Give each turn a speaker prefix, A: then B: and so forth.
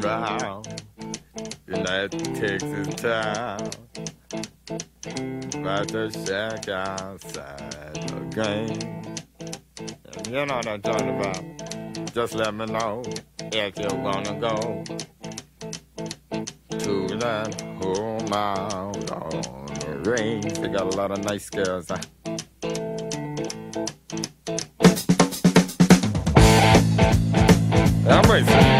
A: trial in that Texas town. About to shack outside the game. And you know what I'm talking about. Just let me know if you wanna go to that home out on the range. They got a lot of nice girls. I'm racing.